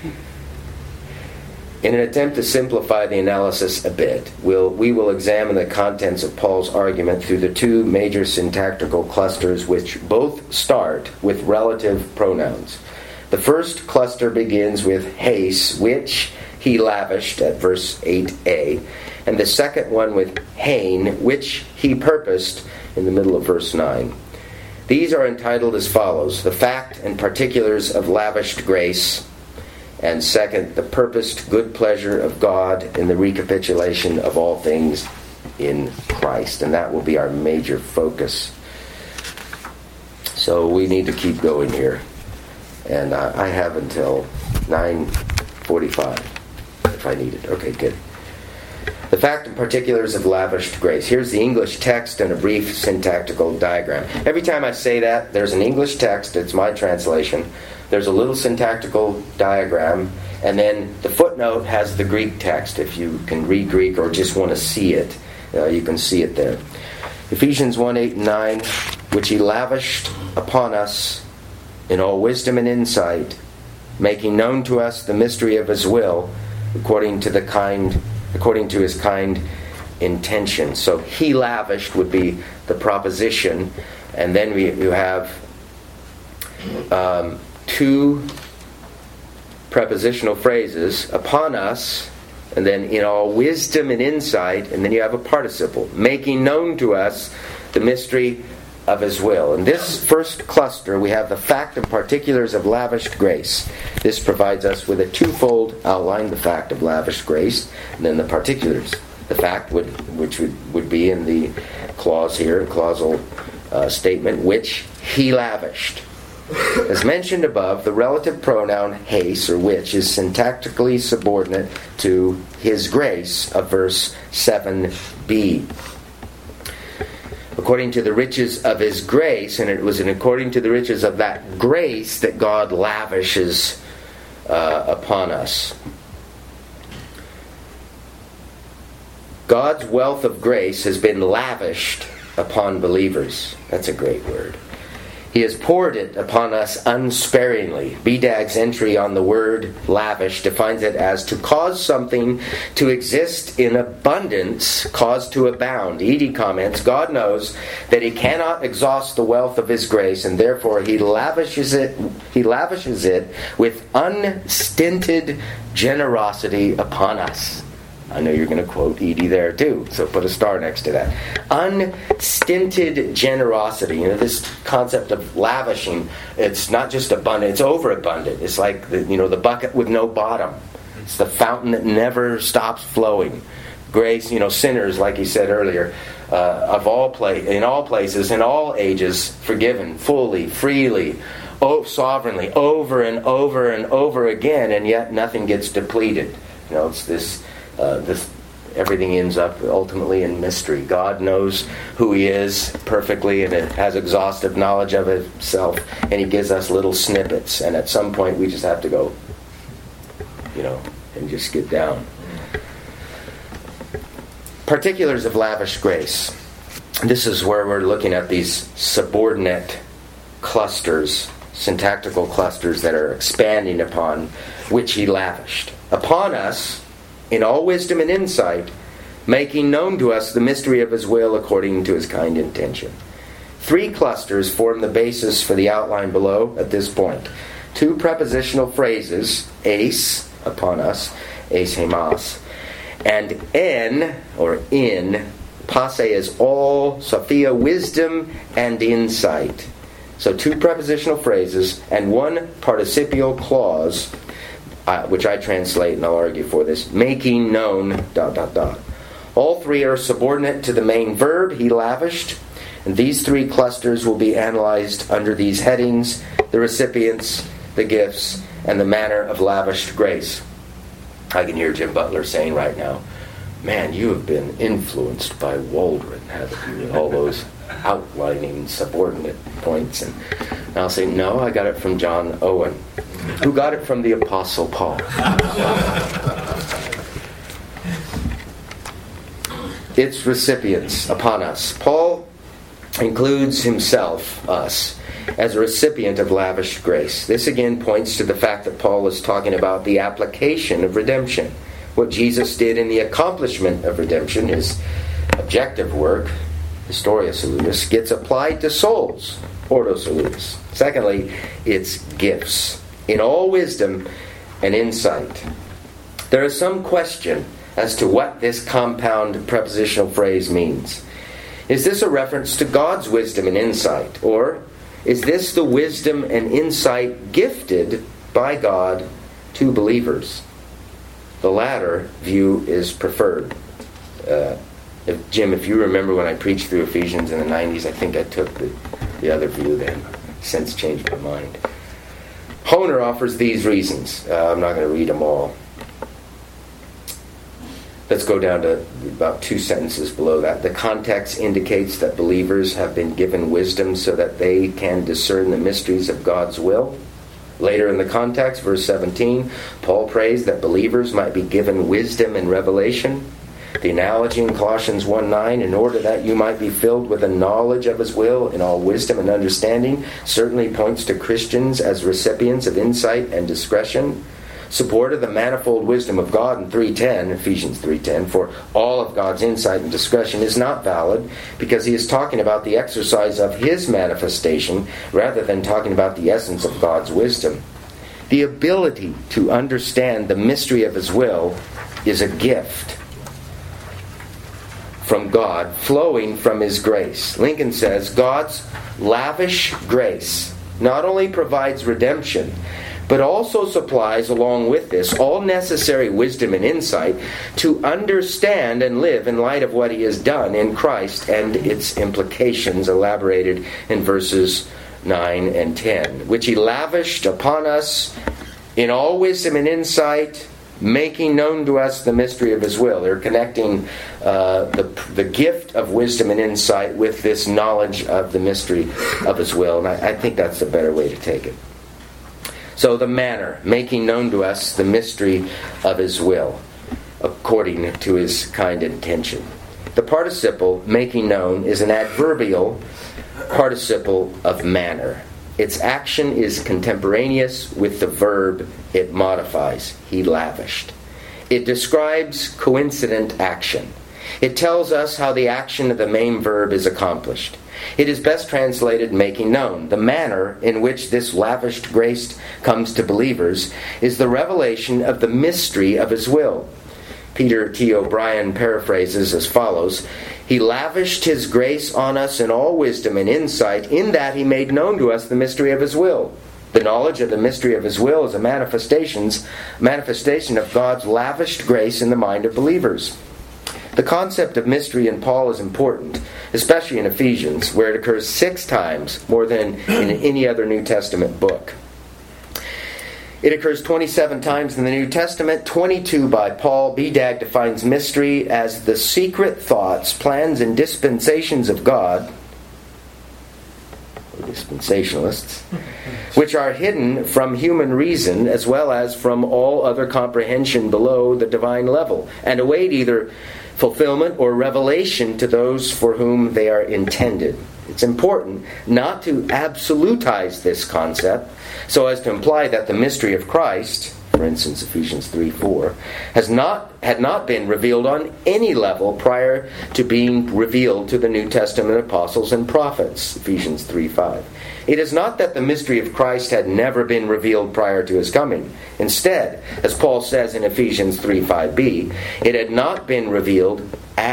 In an attempt to simplify the analysis a bit, we'll, we will examine the contents of Paul's argument through the two major syntactical clusters, which both start with relative pronouns. The first cluster begins with heis, which he lavished, at verse eight a, and the second one with hein, which he purposed, in the middle of verse nine. These are entitled as follows: the fact and particulars of lavished grace, and second, the purposed good pleasure of God in the recapitulation of all things in Christ. And that will be our major focus. So we need to keep going here. And uh, I have until nine forty-five if I need it. Okay, good. The fact and particulars of lavished grace. Here's the English text and a brief syntactical diagram. Every time I say that, there's an English text. It's my translation. There's a little syntactical diagram, and then the footnote has the Greek text. If you can read Greek or just want to see it, uh, you can see it there. Ephesians one, eight, and nine, which he lavished upon us in all wisdom and insight, making known to us the mystery of his will, according to the kind, according to his kind intention. So he lavished would be the proposition, and then we you have um, two prepositional phrases, upon us, and then in all wisdom and insight, and then you have a participle, making known to us the mystery of his will. In this first cluster, we have the fact and particulars of lavished grace. This provides us with a twofold outline: the fact of lavished grace, and then the particulars. The fact, would, which would, would be in the clause here, clausal uh, statement, which he lavished. As mentioned above, the relative pronoun heis, or which, is syntactically subordinate to his grace of verse seven b. According to the riches of his grace, and it was in according to the riches of that grace that God lavishes uh, upon us. God's wealth of grace has been lavished upon believers. That's a great word. He has poured it upon us unsparingly. B D A G's entry on the word lavish defines it as to cause something to exist in abundance, cause to abound. Edie comments, God knows that he cannot exhaust the wealth of his grace, and therefore he lavishes it, he lavishes it with unstinted generosity upon us. I know you're going to quote Edie there too, so put a star next to that. Unstinted generosity. You know, this concept of lavishing, it's not just abundant, it's overabundant. It's like the, you know, the bucket with no bottom. It's the fountain that never stops flowing. Grace, you know, sinners, like he said earlier, uh, of all pla- in all places, in all ages, forgiven fully, freely, oh, sovereignly, over and over and over again, and yet nothing gets depleted. You know, it's this... Uh, this everything ends up ultimately in mystery. God knows who he is perfectly, and it has exhaustive knowledge of himself, and he gives us little snippets, and at some point we just have to go, you know, and just get down. Particulars of lavish grace. This is where we're looking at these subordinate clusters, syntactical clusters that are expanding upon which he lavished. Upon us, in all wisdom and insight, making known to us the mystery of his will according to his kind intention. Three clusters form the basis for the outline below at this point. Two prepositional phrases, eis, upon us, eis hemas, and en, or in, passe is all, Sophia, wisdom and insight. So two prepositional phrases and one participial clause, uh, which I translate and I'll argue for this, making known, dot, dot, dot. All three are subordinate to the main verb, he lavished, and these three clusters will be analyzed under these headings: the recipients, the gifts, and the manner of lavished grace. I can hear Jim Butler saying right now, man, you have been influenced by Waldron, haven't you? All those outlining subordinate points. And I'll say, no, I got it from John Owen, who got it from the Apostle Paul. Its recipients upon us. Paul includes himself, us, as a recipient of lavish grace. This again points to the fact that Paul is talking about the application of redemption. What Jesus did in the accomplishment of redemption, his objective work, Historia Salutis, gets applied to souls, Ordo Salutis. Secondly, its gifts, in all wisdom and insight. There is some question as to what this compound prepositional phrase means. Is this a reference to God's wisdom and insight? Or is this the wisdom and insight gifted by God to believers? The latter view is preferred. Uh, if, Jim, if you remember when I preached through Ephesians in the nineties, I think I took the, the other view then. Since changed my mind. Honer offers these reasons. Uh, I'm not going to read them all. Let's go down to about two sentences below that. The context indicates that believers have been given wisdom so that they can discern the mysteries of God's will. Later in the context, verse seventeen, Paul prays that believers might be given wisdom and revelation. The analogy in Colossians one nine, in order that you might be filled with a knowledge of his will in all wisdom and understanding, certainly points to Christians as recipients of insight and discretion. Support of the manifold wisdom of God in three ten, Ephesians three ten, for all of God's insight and discretion is not valid because he is talking about the exercise of his manifestation rather than talking about the essence of God's wisdom. The ability to understand the mystery of his will is a gift from God, flowing from his grace. Lincoln says, God's lavish grace not only provides redemption, but also supplies along with this all necessary wisdom and insight to understand and live in light of what he has done in Christ and its implications elaborated in verses nine and ten, which he lavished upon us in all wisdom and insight, making known to us the mystery of his will. They're connecting uh, the, the gift of wisdom and insight with this knowledge of the mystery of his will. And I, I think that's the better way to take it. So the manner, making known to us the mystery of his will, according to his kind intention. The participle, making known, is an adverbial participle of manner. Its action is contemporaneous with the verb it modifies. He lavished. It describes coincident action. It tells us how the action of the main verb is accomplished. It is best translated making known. The manner in which this lavished grace comes to believers is the revelation of the mystery of his will. Peter T. O'Brien paraphrases as follows: He lavished his grace on us in all wisdom and insight, in that he made known to us the mystery of his will. The knowledge of the mystery of his will is a manifestations, manifestation of God's lavished grace in the mind of believers. The concept of mystery in Paul is important, especially in Ephesians, where it occurs six times, more than in any other New Testament book. It occurs twenty-seven times in the New Testament, twenty-two by Paul. B D A G defines mystery as the secret thoughts, plans, and dispensations of God, or dispensationalists, which are hidden from human reason as well as from all other comprehension below the divine level, and await either fulfillment or revelation to those for whom they are intended. It's important not to absolutize this concept so as to imply that the mystery of Christ, for instance Ephesians three four, has not had not been revealed on any level prior to being revealed to the New Testament apostles and prophets, Ephesians three five. It is not that the mystery of Christ had never been revealed prior to his coming. Instead, as Paul says in Ephesians three five b, it had not been revealed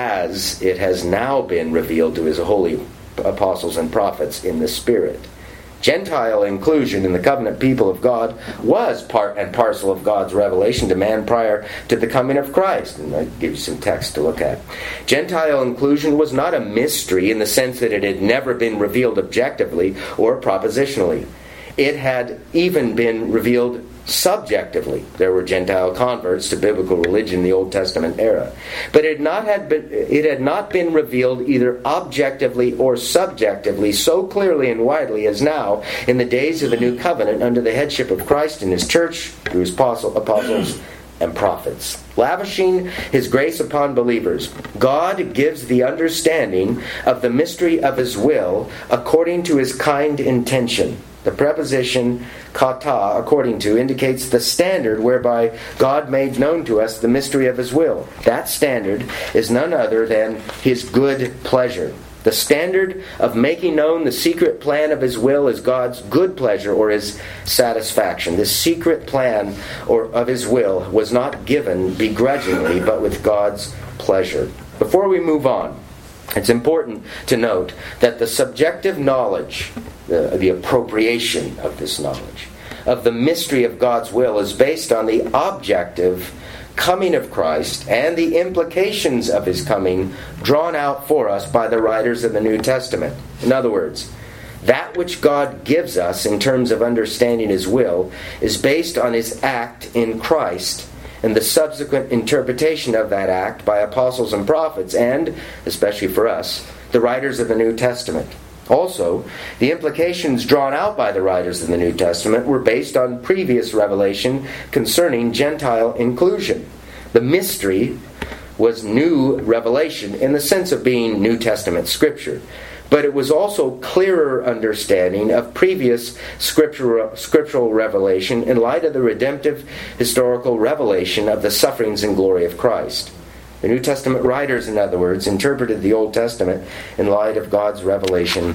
as it has now been revealed to his holy apostles and prophets in the Spirit. Gentile inclusion in the covenant people of God was part and parcel of God's revelation to man prior to the coming of Christ. And I give you some text to look at. Gentile inclusion was not a mystery in the sense that it had never been revealed objectively or propositionally. It had even been revealed subjectively. There were Gentile converts to biblical religion in the Old Testament era. But it, not had been, it had not been revealed either objectively or subjectively so clearly and widely as now in the days of the New Covenant under the headship of Christ and His church through His apostle, apostles and prophets. Lavishing His grace upon believers, God gives the understanding of the mystery of His will according to His kind intention. The preposition kata, according to, indicates the standard whereby God made known to us the mystery of His will. That standard is none other than His good pleasure. The standard of making known the secret plan of His will is God's good pleasure or His satisfaction. This secret plan or of His will was not given begrudgingly, but with God's pleasure. Before we move on, it's important to note that the subjective knowledge, the, the appropriation of this knowledge, of the mystery of God's will is based on the objective coming of Christ and the implications of His coming drawn out for us by the writers of the New Testament. In other words, that which God gives us in terms of understanding His will is based on His act in Christ and the subsequent interpretation of that act by apostles and prophets and, especially for us, the writers of the New Testament. Also, the implications drawn out by the writers of the New Testament were based on previous revelation concerning Gentile inclusion. The mystery was new revelation in the sense of being New Testament scripture, but it was also clearer understanding of previous scriptural, scriptural revelation in light of the redemptive historical revelation of the sufferings and glory of Christ. The New Testament writers, in other words, interpreted the Old Testament in light of God's revelation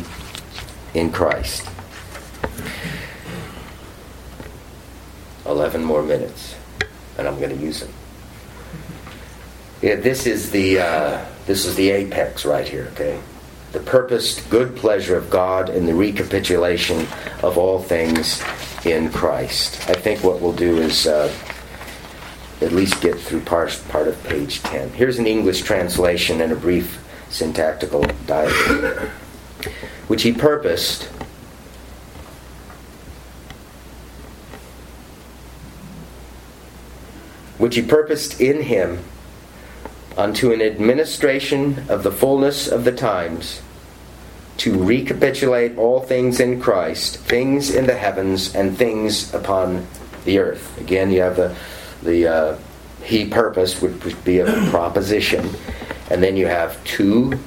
in Christ. Eleven more minutes, and I'm going to use them. Yeah, this is the uh, this is the apex right here. Okay. The purposed good pleasure of God in the recapitulation of all things in Christ. I think what we'll do is uh, at least get through part, part of page ten. Here's an English translation and a brief syntactical diagram. Which He purposed which He purposed in Him unto an administration of the fullness of the times, to recapitulate all things in Christ, things in the heavens and things upon the earth. Again, you have the the uh, He purposed would be a proposition, and then you have two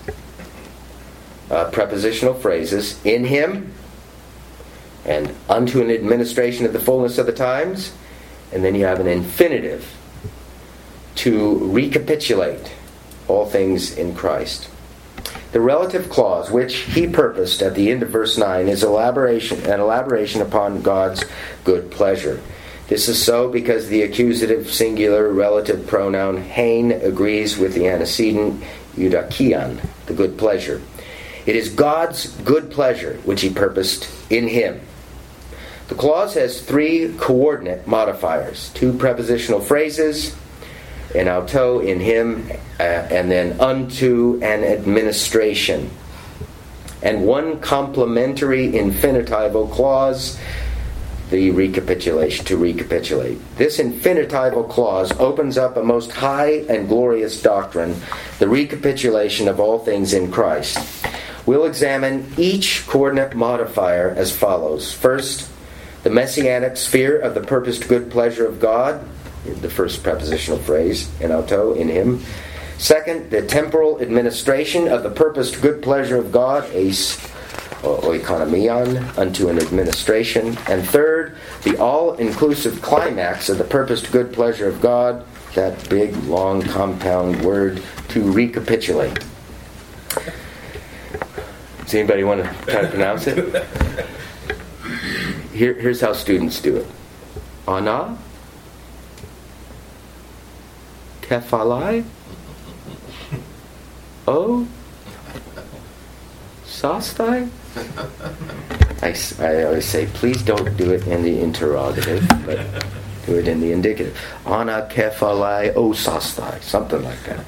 uh, prepositional phrases: in Him and unto an administration of the fullness of the times, and then you have an infinitive: to recapitulate all things in Christ. The relative clause, which He purposed at the end of verse nine, is elaboration, an elaboration upon God's good pleasure. This is so because the accusative singular relative pronoun hein agrees with the antecedent eudokion, the good pleasure. It is God's good pleasure which He purposed in Him. The clause has three coordinate modifiers, two prepositional phrases, in auto, in Him, uh, and then unto an administration, and one complementary infinitival clause, the recapitulation, to recapitulate. This infinitival clause opens up a most high and glorious doctrine, the recapitulation of all things in Christ. We'll examine each coordinate modifier as follows. First, the messianic sphere of the purposed good pleasure of God, the first prepositional phrase, in auto, in Him. Second, the temporal administration of the purposed good pleasure of God, eis oikonomion, unto an administration. And third, the all-inclusive climax of the purposed good pleasure of God, that big, long, compound word, to recapitulate. Does anybody want to try to pronounce it? Here, here's how students do it. Ana, kephalai, o, sastai. I, I always say, please don't do it in the interrogative, but do it in the indicative. Ana, kephalai, o, sastai. Something like that.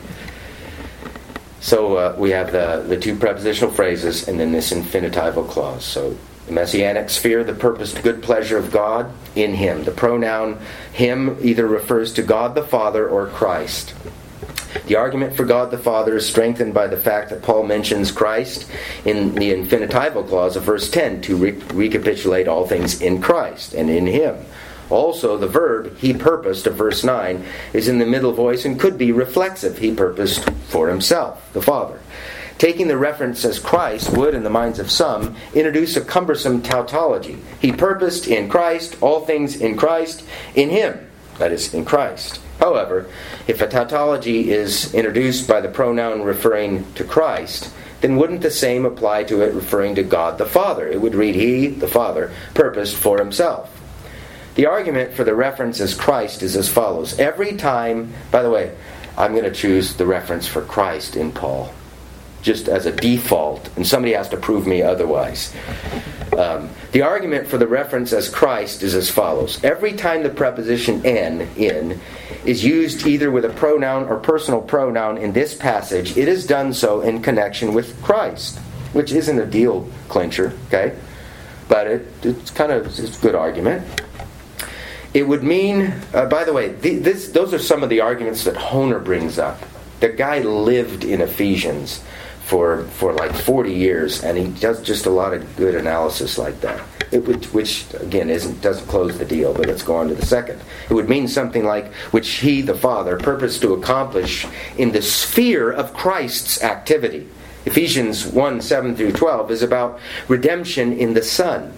So uh, we have the, the two prepositional phrases and then this infinitival clause. So the Messianic sphere, the purposed good pleasure of God in Him. The pronoun Him either refers to God the Father or Christ. The argument for God the Father is strengthened by the fact that Paul mentions Christ in the infinitival clause of verse ten to re- recapitulate all things in Christ and in Him. Also, the verb, He purposed, of verse nine, is in the middle voice and could be reflexive. He purposed for Himself, the Father. Taking the reference as Christ would, in the minds of some, introduce a cumbersome tautology. He purposed in Christ, all things in Christ, in Him, that is, in Christ. However, if a tautology is introduced by the pronoun referring to Christ, then wouldn't the same apply to it referring to God the Father? It would read, He, the Father, purposed for Himself. The argument for the reference as Christ is as follows. Every time, by the way, I'm going to choose the reference for Christ in Paul, just as a default, and somebody has to prove me otherwise. Um, the argument for the reference as Christ is as follows. Every time the preposition en, in, is used either with a pronoun or personal pronoun in this passage, it is done so in connection with Christ, which isn't a deal clincher, okay? But it, it's kind of it's a good argument. It would mean, uh, by the way, the, this, those are some of the arguments that Honer brings up. The guy lived in Ephesians for for like forty years, and he does just a lot of good analysis like that. It would, which again isn't doesn't close the deal, but let's go on to the second. It would mean something like which He, the Father, purposed to accomplish in the sphere of Christ's activity. Ephesians one seven through twelve is about redemption in the Son.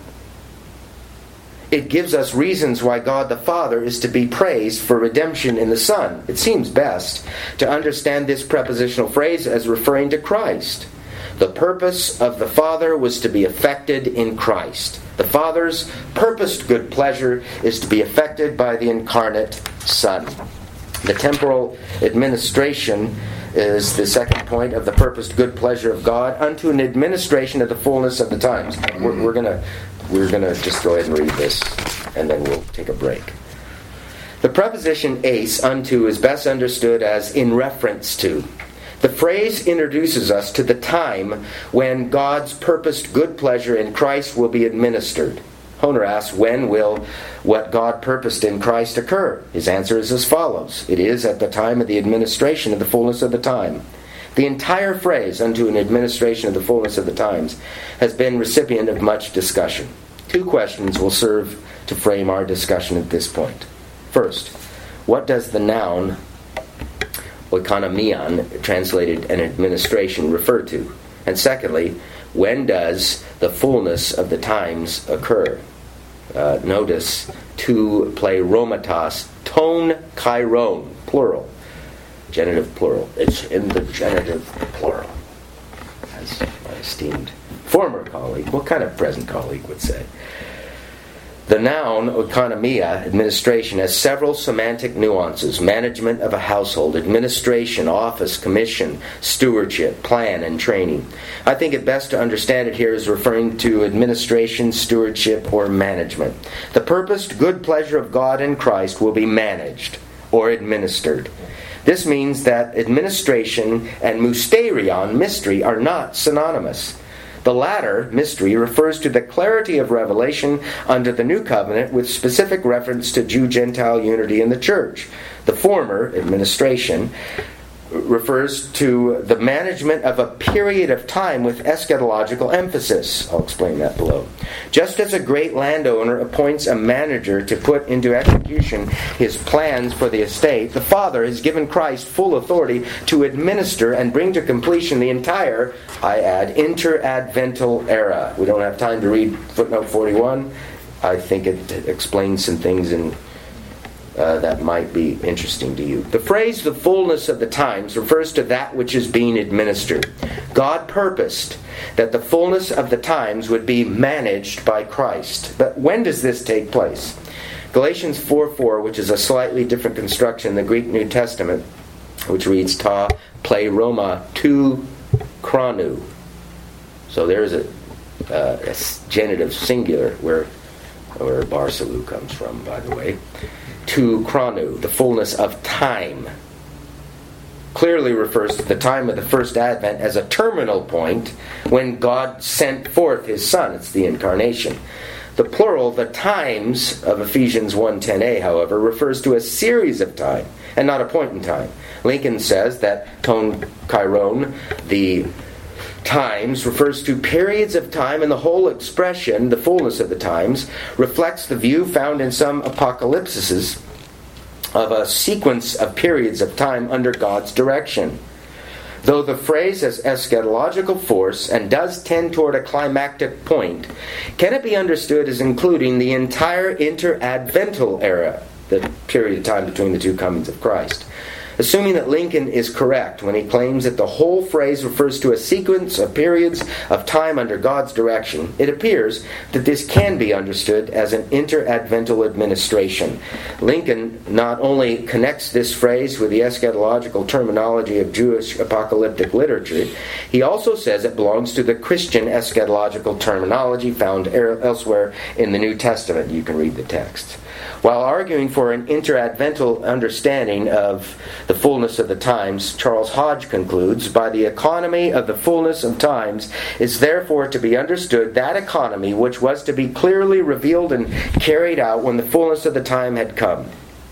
It gives us reasons why God the Father is to be praised for redemption in the Son. It seems best to understand this prepositional phrase as referring to Christ. The purpose of the Father was to be effected in Christ. The Father's purposed good pleasure is to be effected by the incarnate Son. The temporal administration is the second point of the purposed good pleasure of God unto an administration of the fullness of the times. We're, we're going to we're going to just go ahead and read this, and then we'll take a break. The preposition eis, unto, is best understood as in reference to. The phrase introduces us to the time when God's purposed good pleasure in Christ will be administered. Honer asks, when will what God purposed in Christ occur? His answer is as follows. It is at the time of the administration of the fullness of the time. The entire phrase, unto an administration of the fullness of the times, has been recipient of much discussion. Two questions will serve to frame our discussion at this point. First, what does the noun oikonomion, translated an administration, refer to? And secondly, when does the fullness of the times occur? Uh, notice to pleiromatos, tone chiron, plural. Genitive plural. It's in the genitive plural. As my esteemed former colleague, what kind of present colleague would say. The noun oikonomia, administration, has several semantic nuances. Management of a household, administration, office, commission, stewardship, plan, and training. I think it best to understand it here as referring to administration, stewardship, or management. The purposed good pleasure of God in Christ will be managed or administered. This means that administration and mysterion, mystery, are not synonymous. The latter, mystery, refers to the clarity of revelation under the new covenant with specific reference to Jew-Gentile unity in the church. The former, administration, refers to the management of a period of time with eschatological emphasis. I'll explain that below. Just as a great landowner appoints a manager to put into execution his plans for the estate, the Father has given Christ full authority to administer and bring to completion the entire, I add, interadvental era. We don't have time to read footnote forty-one. I think it explains some things in Uh, that might be interesting to you. The phrase, the fullness of the times, refers to that which is being administered. God purposed that the fullness of the times would be managed by Christ. But when does this take place? Galatians four four, which is a slightly different construction in the Greek New Testament, which reads ta pleroma tu chronou. So there's a, uh, a genitive singular where, where Barsalou comes from, by the way. To chronou, the fullness of time, clearly refers to the time of the first advent as a terminal point when God sent forth His Son. It's the incarnation. The plural, the times, of Ephesians one ten a, however, refers to a series of time and not a point in time. Lincoln says that ton chiron, the times, refers to periods of time, and the whole expression, the fullness of the times, reflects the view found in some apocalypses of a sequence of periods of time under God's direction. Though the phrase has eschatological force and does tend toward a climactic point, can it be understood as including the entire interadvental era, the period of time between the two comings of Christ? Assuming that Lincoln is correct when he claims that the whole phrase refers to a sequence of periods of time under God's direction, it appears that this can be understood as an interadvental administration. Lincoln not only connects this phrase with the eschatological terminology of Jewish apocalyptic literature, he also says it belongs to the Christian eschatological terminology found elsewhere in the New Testament. You can read the text. While arguing for an interadvental understanding of the fullness of the times, Charles Hodge concludes, by the economy of the fullness of times is therefore to be understood that economy which was to be clearly revealed and carried out when the fullness of the time had come.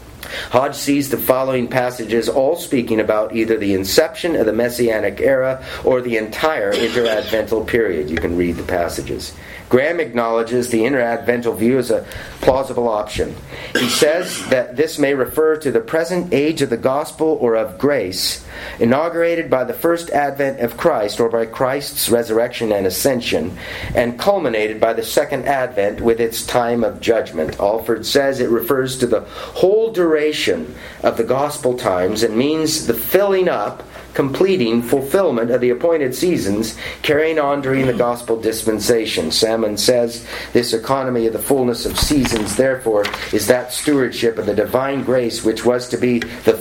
Hodge sees the following passages all speaking about either the inception of the Messianic era or the entire interadvental period. You can read the passages. Graham acknowledges the interadvental view as a plausible option. He says that this may refer to the present age of the gospel or of grace, inaugurated by the first advent of Christ or by Christ's resurrection and ascension, and culminated by the second advent with its time of judgment. Alford says it refers to the whole duration of the gospel times and means the filling up, completing, fulfillment of the appointed seasons carrying on during the gospel dispensation. Salmon says this economy of the fullness of seasons therefore is that stewardship of the divine grace which was to be the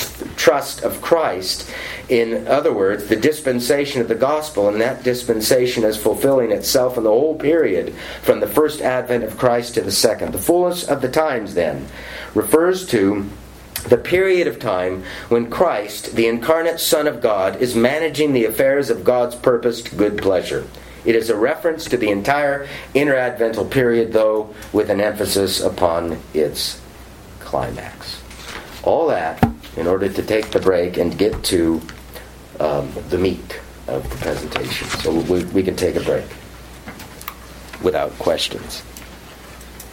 trust of Christ. In other words, the dispensation of the gospel, and that dispensation is fulfilling itself in the whole period from the first advent of Christ to the second. The fullness of the times then refers to the period of time when Christ, the incarnate Son of God, is managing the affairs of God's purposed good pleasure. It is a reference to the entire interadvental period, though with an emphasis upon its climax. All that in order to take the break and get to um, the meat of the presentation. So we, we can take a break without questions.